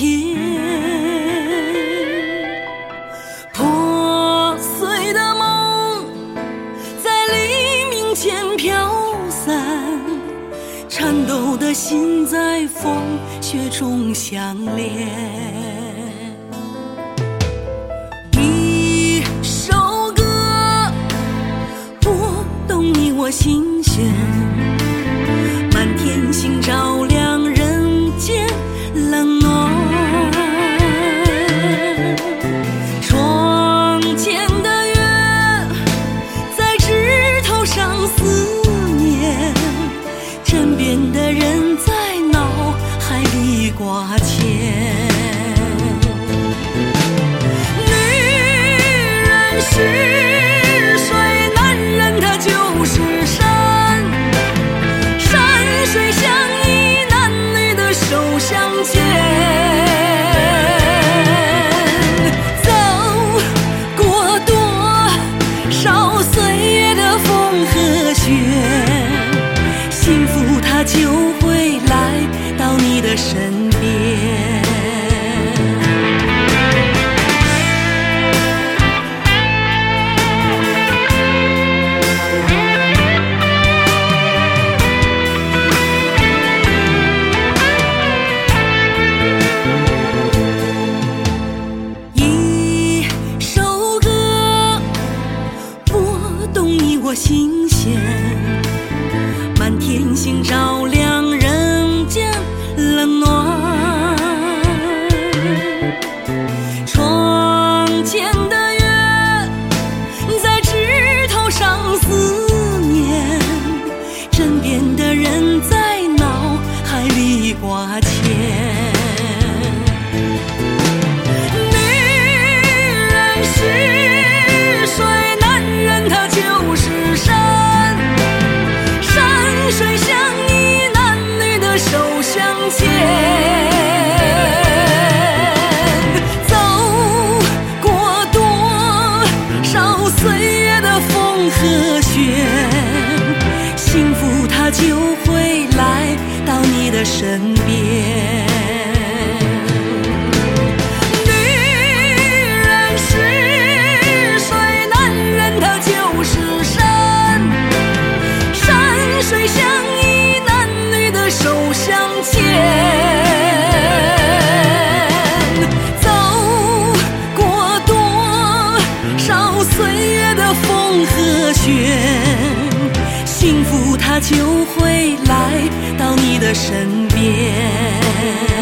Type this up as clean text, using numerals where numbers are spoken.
天。破碎的梦在黎明前飘散，颤抖的心在风雪中相连。一首歌拨动你我心弦，满天星照亮人间冷暖。窗前的月在枝头上思念，枕边的人在脑海里挂牵。女人是水，男人他就是山，山水相依，男女的手相牵。走过多少岁月的风和雪，幸福它就会来到你的身边。一首歌拨动你我心弦，满天星照亮人间冷暖。窗前的月在枝头上思念，枕边的人在脑海里挂牵。女人是水，男人他就是山，山水相依，男女的手相牵。走过多少岁月的风和雪，幸福它就会来到你的身边。女人是水，男人他就是山，山水相依，男女的手相牵。走过多少岁月的风和雪，幸福它就会来到你的身边。